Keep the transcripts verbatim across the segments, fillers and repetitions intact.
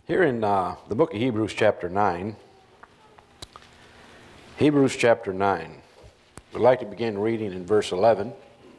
Here in uh, the book of Hebrews chapter nine, Hebrews chapter nine, we'd like to begin reading in verse eleven.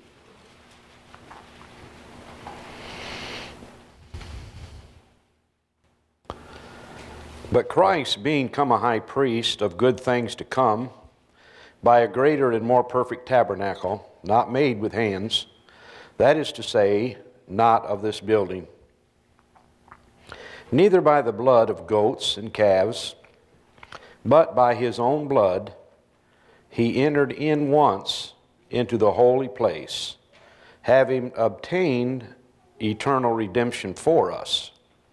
But Christ, being come a high priest of good things to come, by a greater and more perfect tabernacle, not made with hands, that is to say, not of this building, neither by the blood of goats and calves, but by his own blood, he entered in once into the holy place, having obtained eternal redemption for us.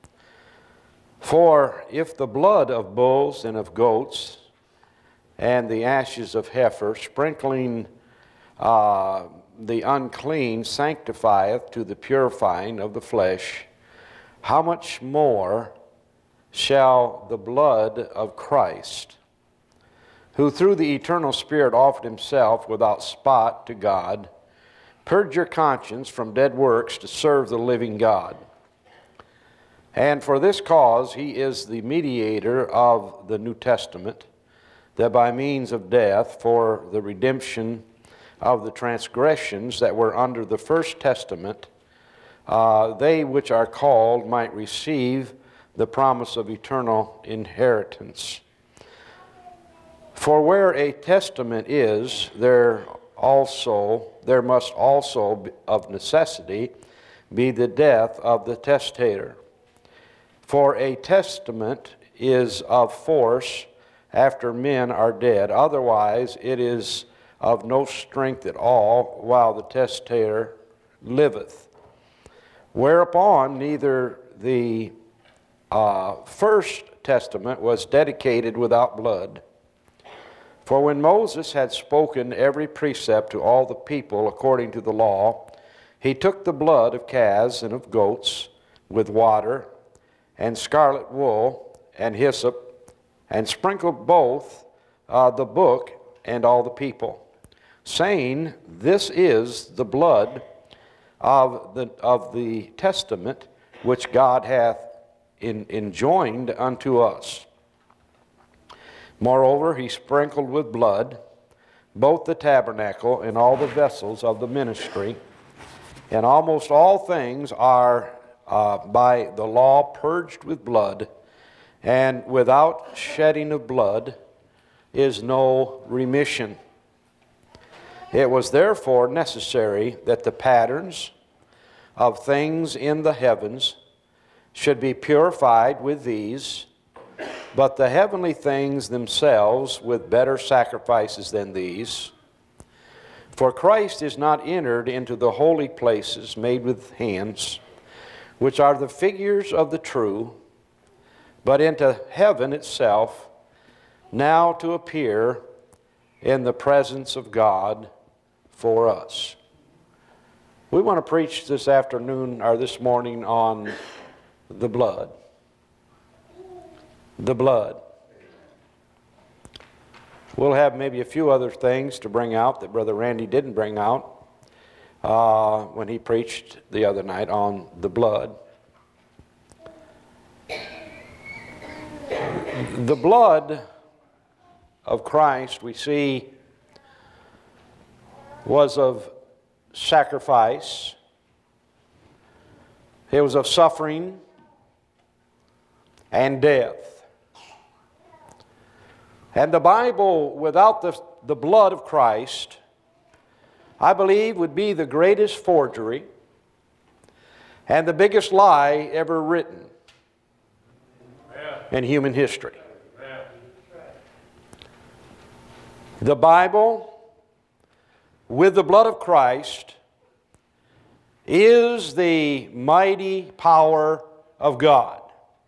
For if the blood of bulls and of goats and the ashes of heifer, sprinkling uh, the unclean, sanctifieth to the purifying of the flesh, how much more shall the blood of Christ, who through the eternal Spirit offered himself without spot to God, purge your conscience from dead works to serve the living God? And for this cause he is the mediator of the New Testament, that by means of death, for the redemption of the transgressions that were under the first testament, uh, they which are called might receive the promise of eternal inheritance. For where a testament is, there also there must also of necessity be the death of the testator. For a testament is of force after men are dead. Otherwise it is of no strength at all while the testator liveth. Whereupon neither the uh, first testament was dedicated without blood. For when Moses had spoken every precept to all the people according to the law, he took the blood of calves and of goats with water and scarlet wool and hyssop, and sprinkled both uh, the book and all the people, saying, This is the blood of the of the testament which God hath in, enjoined unto us. Moreover, he sprinkled with blood both the tabernacle and all the vessels of the ministry, and almost all things are uh, by the law purged with blood, and without shedding of blood is no remission. It was therefore necessary that the patterns of things in the heavens should be purified with these, but the heavenly things themselves with better sacrifices than these. For Christ is not entered into the holy places made with hands, which are the figures of the true, but into heaven itself, now to appear in the presence of God for us. We want to preach this afternoon or this morning on the blood. The blood. We'll have maybe a few other things to bring out that Brother Randy didn't bring out uh, when he preached the other night on the blood. The blood of Christ, we see, was of sacrifice. It was of suffering and death. And the Bible, without the, the blood of Christ, I believe would be the greatest forgery and the biggest lie ever written in human history. The Bible, with the blood of Christ, is the mighty power of God.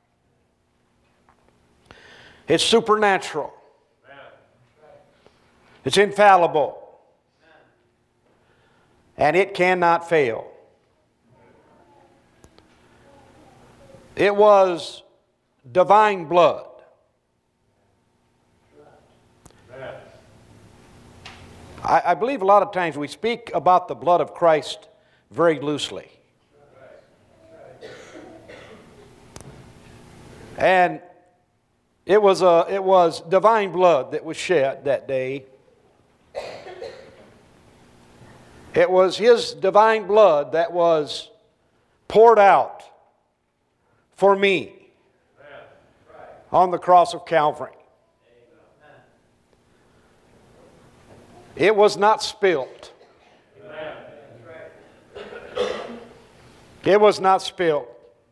It's supernatural. It's infallible. And it cannot fail. It was divine blood. I, I believe a lot of times we speak about the blood of Christ very loosely. And it was, a, it was divine blood that was shed that day. It was His divine blood that was poured out for me on the cross of Calvary. It was not spilt. It was not spilled.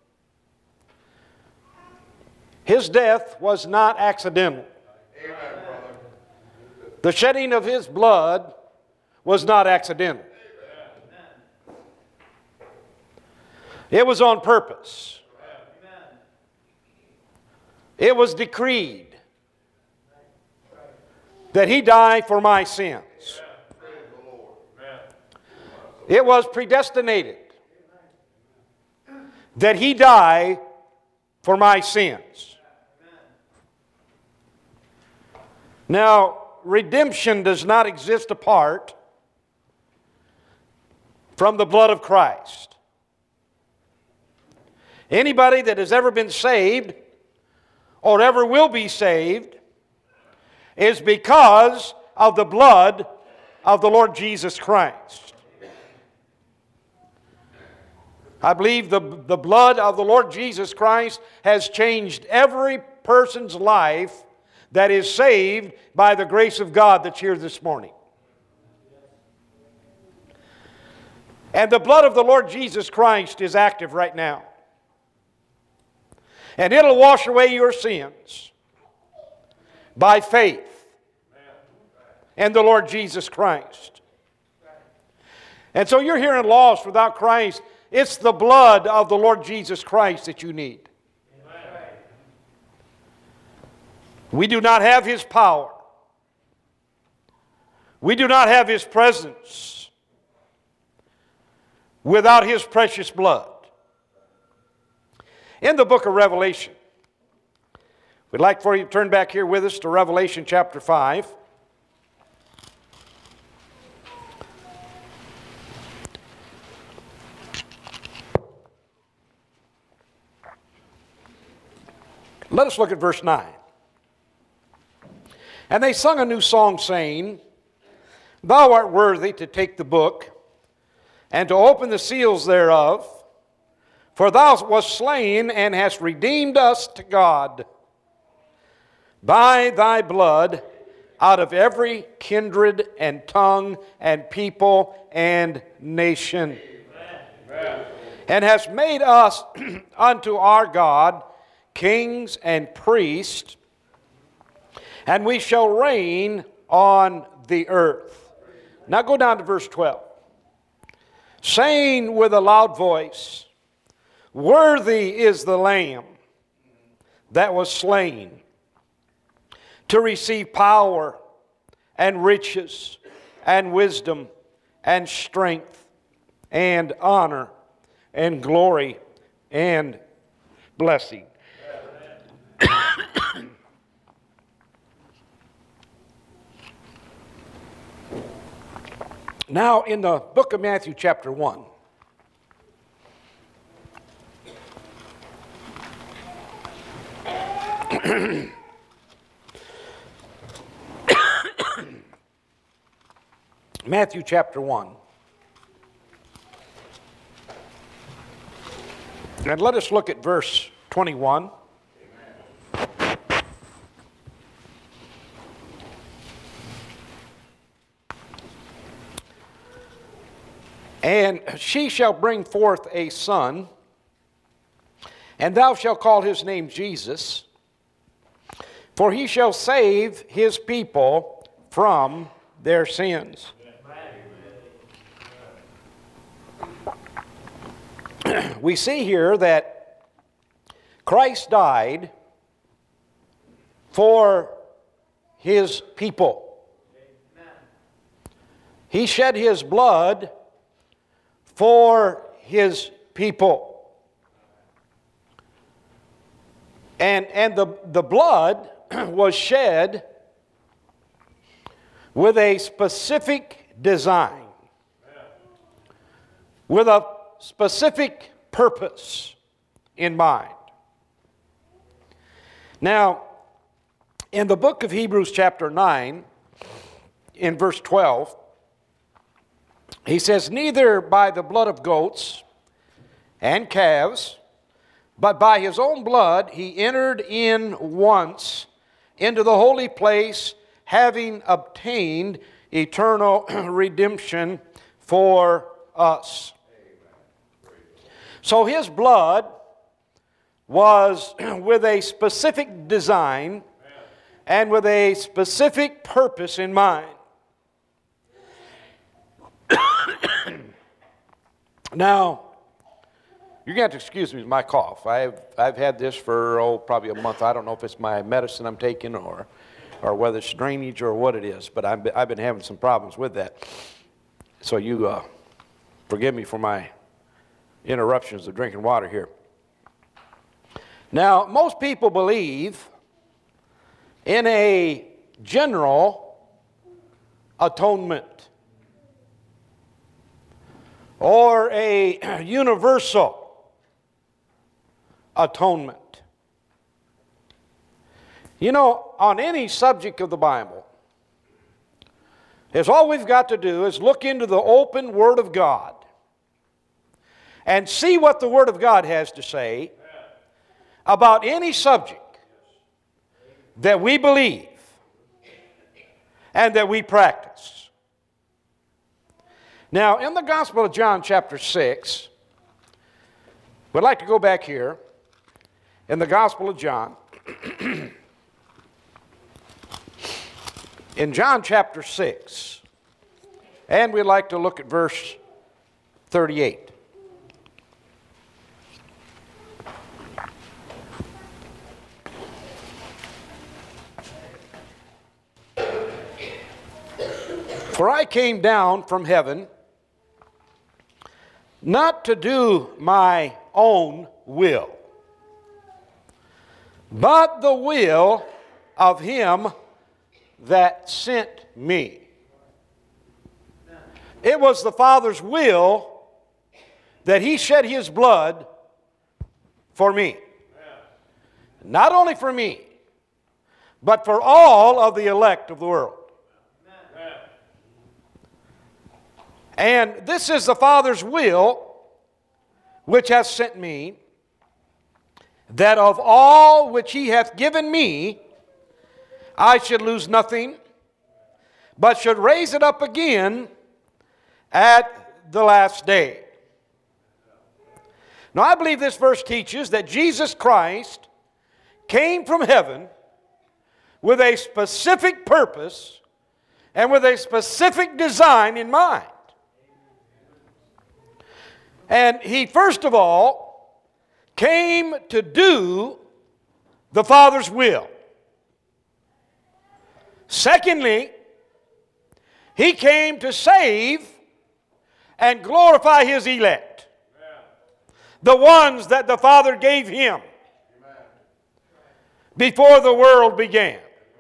His death was not accidental. The shedding of His blood was not accidental. It was on purpose. It was decreed that He die for my sins. It was predestinated that He die for my sins. Now, redemption does not exist apart from the blood of Christ. Anybody that has ever been saved or ever will be saved is because of the blood of the Lord Jesus Christ. I believe the, the blood of the Lord Jesus Christ has changed every person's life that is saved by the grace of God that's here this morning. And the blood of the Lord Jesus Christ is active right now. And it'll wash away your sins by faith in the Lord Jesus Christ. And so you're hearing lost without Christ. It's the blood of the Lord Jesus Christ that you need. We do not have His power. We do not have His presence without His precious blood. In the book of Revelation, we'd like for you to turn back here with us to Revelation chapter five. Let us look at verse nine. And they sung a new song, saying, Thou art worthy to take the book, and to open the seals thereof, for thou wast slain, and hast redeemed us to God by thy blood out of every kindred and tongue and people and nation. Amen. And hast made us unto our God kings and priests, and we shall reign on the earth. Now go down to verse twelve. Saying with a loud voice, Worthy is the Lamb that was slain to receive power and riches and wisdom and strength and honor and glory and blessing. Now, in the book of Matthew, chapter one, Matthew chapter one, and let us look at verse twenty-one. And she shall bring forth a son, and thou shalt call his name Jesus, for he shall save his people from their sins. We see here that Christ died for his people. He shed his blood for his people. And, and the, the blood was shed with a specific design, with a specific purpose in mind. Now, in the book of Hebrews chapter nine, in verse twelve, he says, neither by the blood of goats and calves, but by his own blood he entered in once into the holy place, having obtained eternal redemption for us. So his blood was with a specific design and with a specific purpose in mind. Now, you're going to have to excuse me with my cough. I've, I've had this for, oh, probably a month. I don't know if it's my medicine I'm taking or, or whether it's drainage or what it is, but I've been, I've been having some problems with that. So you uh, forgive me for my interruptions of drinking water here. Now, most people believe in a general atonement or a universal atonement. You know, on any subject of the Bible, is all we've got to do is look into the open Word of God and see what the Word of God has to say about any subject that we believe and that we practice. Now, in the Gospel of John chapter six, we'd like to go back here in the Gospel of John. In John chapter six, and we'd like to look at verse thirty-eight. For I came down from heaven not to do my own will, but the will of him that sent me. It was the Father's will that he shed his blood for me. Not only for me, but for all of the elect of the world. And this is the Father's will, which hath sent me, that of all which he hath given me, I should lose nothing, but should raise it up again at the last day. Now, I believe this verse teaches that Jesus Christ came from heaven with a specific purpose and with a specific design in mind. And he, first of all, came to do the Father's will. Secondly, he came to save and glorify his elect, the ones that the Father gave him before the world began.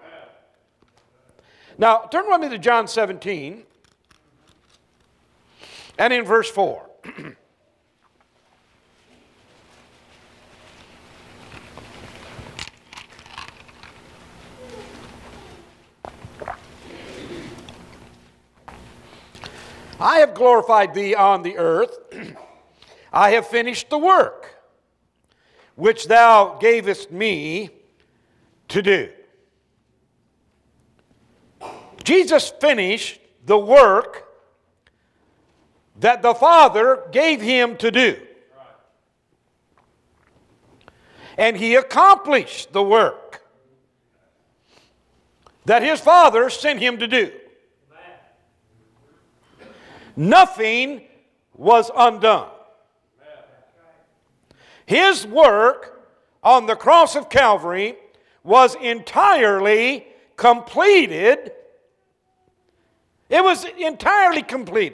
Now, turn with me to John seventeen, and in verse four. I have glorified thee on the earth. I have finished the work which thou gavest me to do. Jesus finished the work that the Father gave him to do. And he accomplished the work that his Father sent him to do. Nothing was undone. His work on the cross of Calvary was entirely completed. It was entirely completed.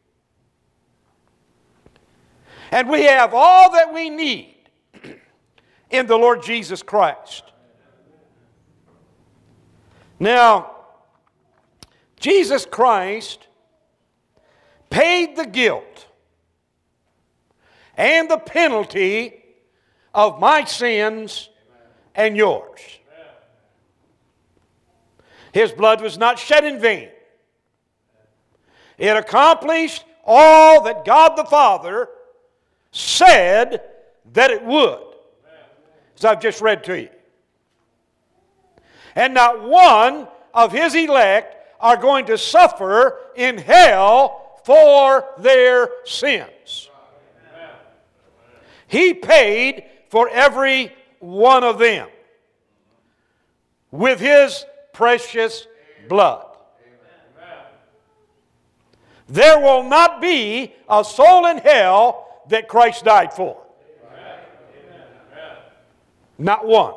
And we have all that we need in the Lord Jesus Christ. Now, Jesus Christ paid the guilt and the penalty of my sins and yours. His blood was not shed in vain. It accomplished all that God the Father said that it would, as I've just read to you. And not one of His elect are going to suffer in hell for their sins. He paid for every one of them with His precious blood. There will not be a soul in hell that Christ died for. Not one.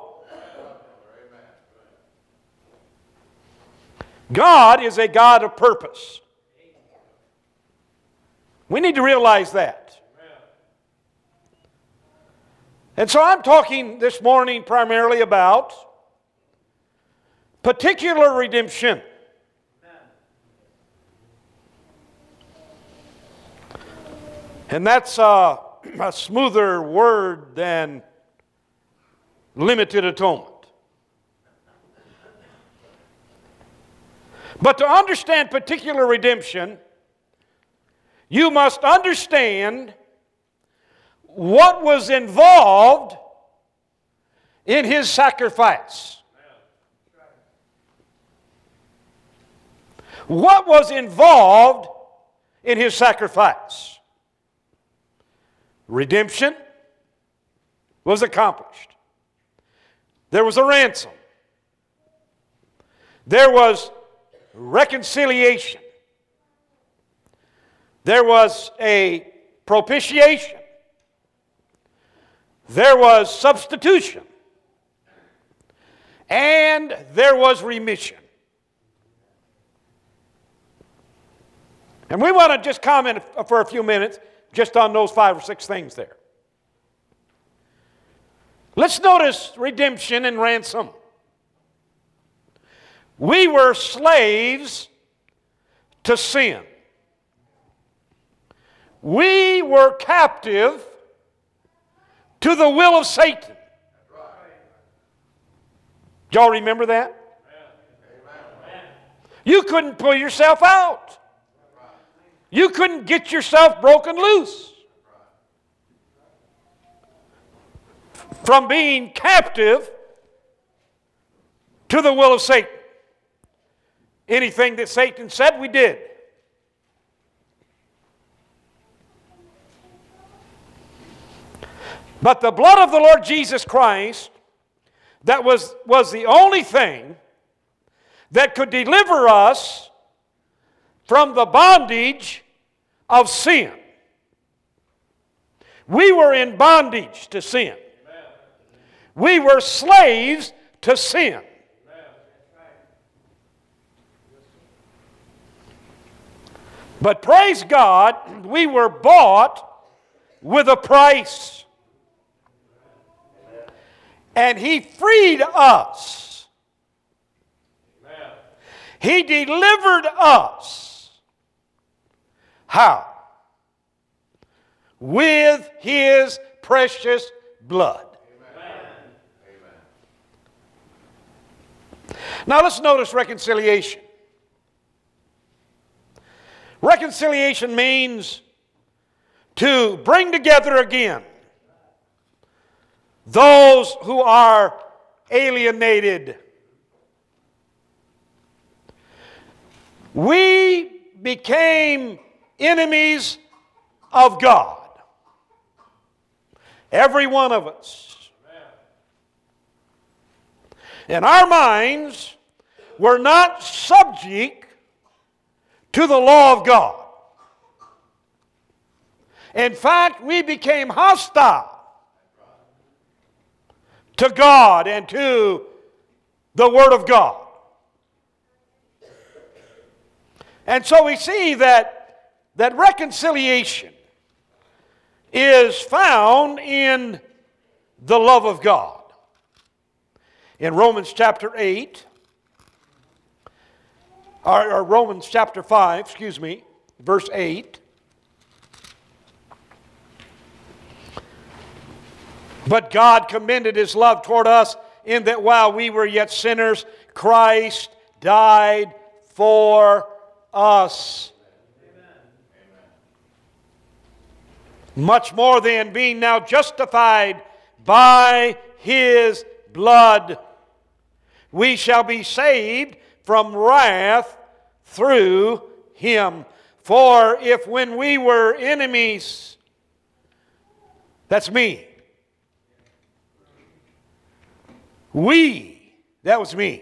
God is a God of purpose. We need to realize that. And so I'm talking this morning primarily about particular redemption. And that's uh, a smoother word than limited atonement. But to understand particular redemption, you must understand what was involved in His sacrifice. What was involved in His sacrifice? Redemption was accomplished. There was a ransom. There was reconciliation. There was a propitiation. There was substitution. And there was remission. And we want to just comment for a few minutes just on those five or six things there. Let's notice redemption and ransom. We were slaves to sin. We were captive to the will of Satan. Do y'all remember that? You couldn't pull yourself out. You couldn't get yourself broken loose from being captive to the will of Satan. Anything that Satan said, we did. But the blood of the Lord Jesus Christ, that was, was the only thing that could deliver us from the bondage of sin. We were in bondage to sin. We were slaves to sin. But praise God, we were bought with a price. And He freed us. He delivered us. How? With His precious blood. Amen. Now let's notice reconciliation. Reconciliation means to bring together again those who are alienated. We became enemies of God. Every one of us. In our minds, we're not subject to the law of God. In fact, we became hostile to God and to the Word of God. And so we see that, that reconciliation is found in the love of God. In Romans chapter eight, or, or Romans chapter five, excuse me, verse eight. But God commended His love toward us in that while we were yet sinners, Christ died for us. Much more than being now justified by His blood, we shall be saved from wrath through Him. For if when we were enemies, that's me. We, that was me,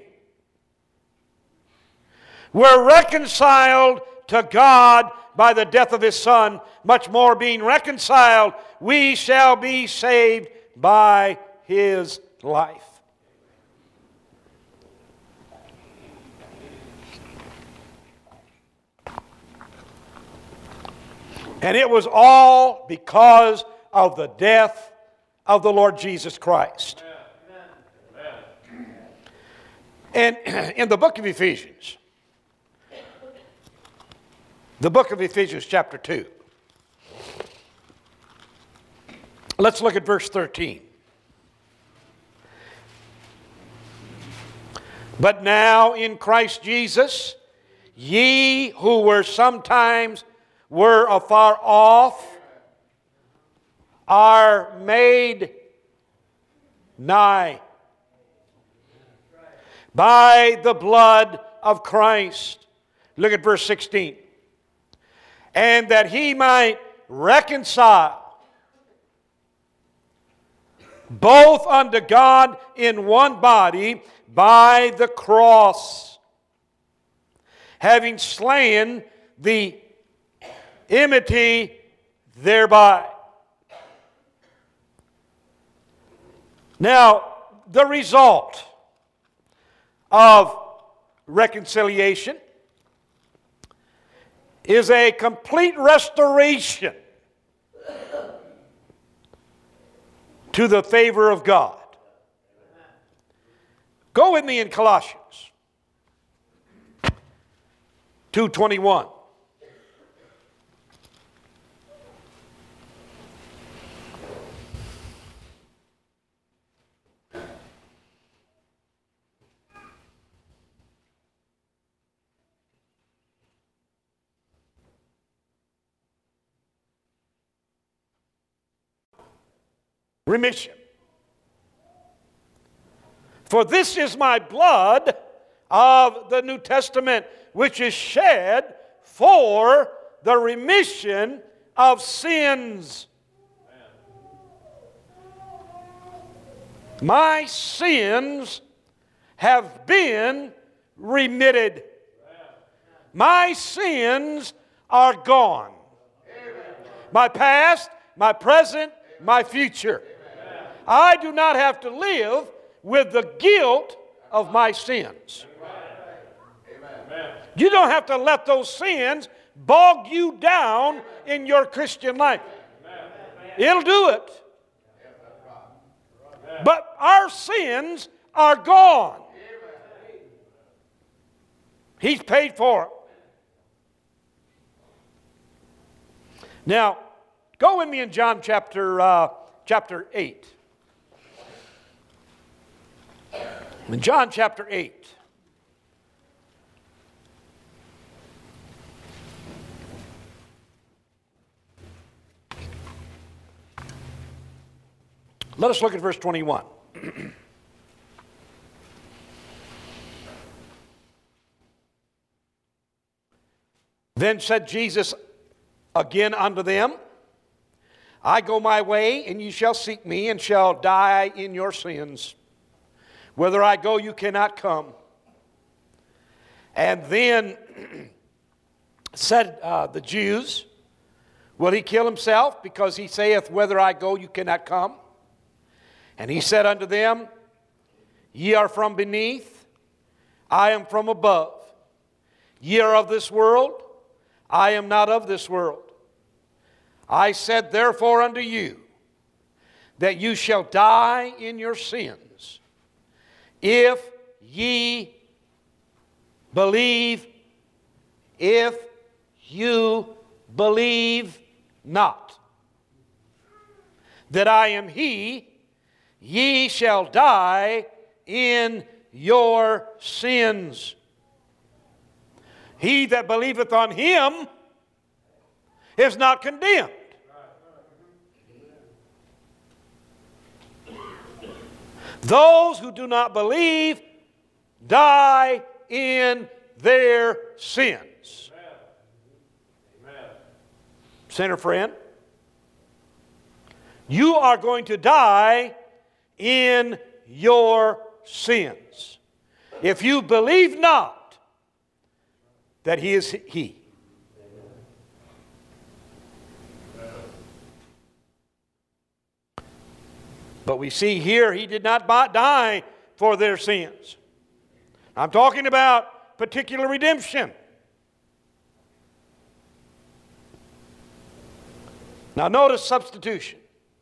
were reconciled to God by the death of His Son, much more being reconciled, we shall be saved by His life. And it was all because of the death of the Lord Jesus Christ. Amen. And in the book of Ephesians, the book of Ephesians chapter two, let's look at verse thirteen. But now in Christ Jesus, ye who were sometimes were afar off, are made nigh by the blood of Christ. Look at verse sixteen. And that He might reconcile both unto God in one body by the cross, having slain the enmity thereby. Now, the result of reconciliation is a complete restoration to the favor of God. Go with me in Colossians two twenty-one. Remission. For this is my blood of the New Testament, which is shed for the remission of sins. My sins have been remitted. My sins are gone. My past, my present, my future. I do not have to live with the guilt of my sins. Amen. You don't have to let those sins bog you down in your Christian life. Amen. It'll do it. But our sins are gone. He's paid for it. Now, go with me in John chapter uh, chapter eight. In John chapter eight. Let us look at verse twenty-one. Then said Jesus again unto them, I go my way, and ye shall seek me, and shall die in your sins. Whither I go, you cannot come. And then said uh, the Jews, will he kill himself, because he saith, whither I go, you cannot come? And he said unto them, ye are from beneath, I am from above. Ye are of this world, I am not of this world. I said therefore unto you, that you shall die in your sins, if ye believe, if you believe not that I am he, ye shall die in your sins. He that believeth on Him is not condemned. Those who do not believe die in their sins. Amen. Sinner friend, you are going to die in your sins if you believe not that He is He. But we see here He did not die for their sins. I'm talking about particular redemption. Now notice substitution.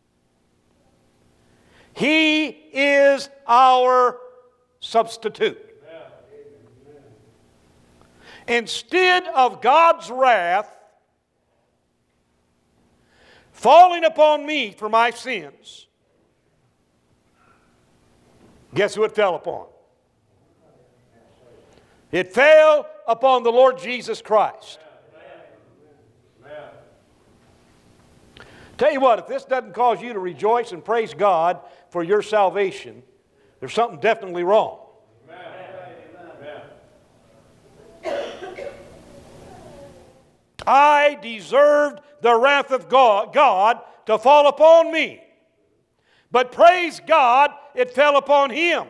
He is our substitute. Instead of God's wrath falling upon me for my sins, guess who it fell upon? It fell upon the Lord Jesus Christ. Amen. Tell you what, if this doesn't cause you to rejoice and praise God for your salvation, there's something definitely wrong. Amen. I deserved the wrath of God, God to fall upon me. But praise God, it fell upon Him.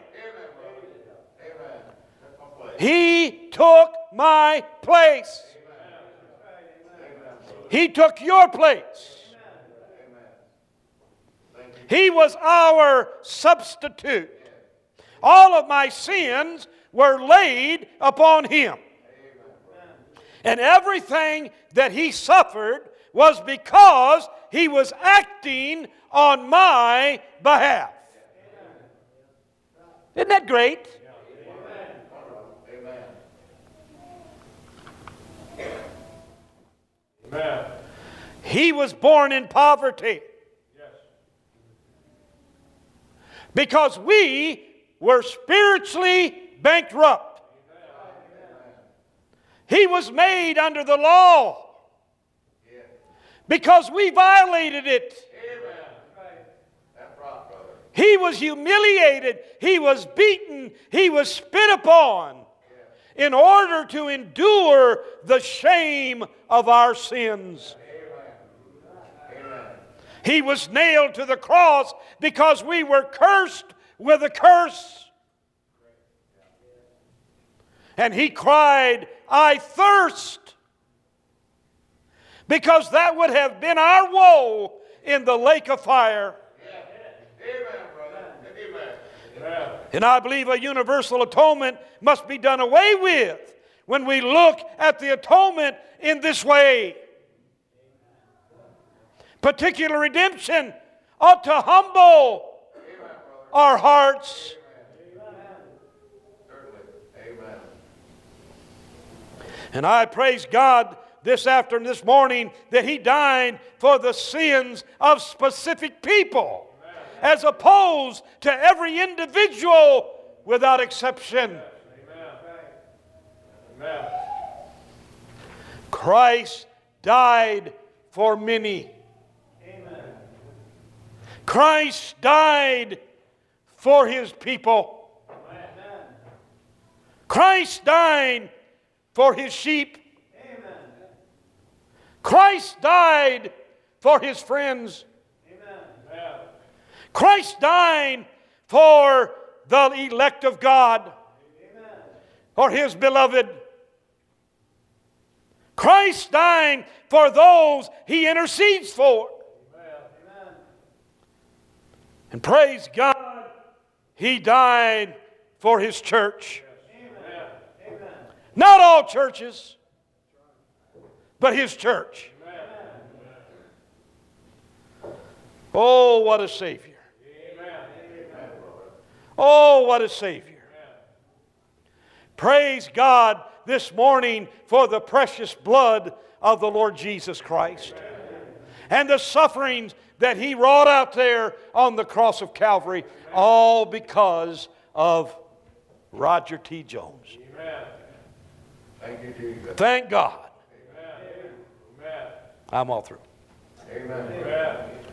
He took my place. He took your place. He was our substitute. All of my sins were laid upon Him. And everything that He suffered was because He was acting on my behalf. Isn't that great? Amen. He was born in poverty. Yes. Because we were spiritually bankrupt. Amen. He was made under the law. Yeah. Because we violated it. Amen. That's right, brother. He was humiliated. He was beaten. He was spit upon. In order to endure the shame of our sins. Amen. He was nailed to the cross because we were cursed with a curse. And He cried, I thirst. Because that would have been our woe in the lake of fire. Amen. And I believe a universal atonement must be done away with when we look at the atonement in this way. Particular redemption ought to humble our hearts. And I praise God this afternoon, this morning, that He died for the sins of specific people, as opposed to every individual without exception. Amen. Amen. Christ died for many. Amen. Christ died for His people. Amen. Christ died for His sheep. Amen. Christ died for His friends. Amen. Christ died for the elect of God. Amen. For His beloved. Christ died for those He intercedes for. Amen. And praise God, He died for His church. Amen. Amen. Not all churches, but His church. Amen. Oh, what a Savior. Oh, what a Savior. Amen. Praise God this morning for the precious blood of the Lord Jesus Christ. Amen. And the sufferings that He wrought out there on the cross of Calvary, Amen. All because of Roger T. Jones. Amen. Thank you, Jesus. Thank God. Amen. I'm all through. Amen. Amen.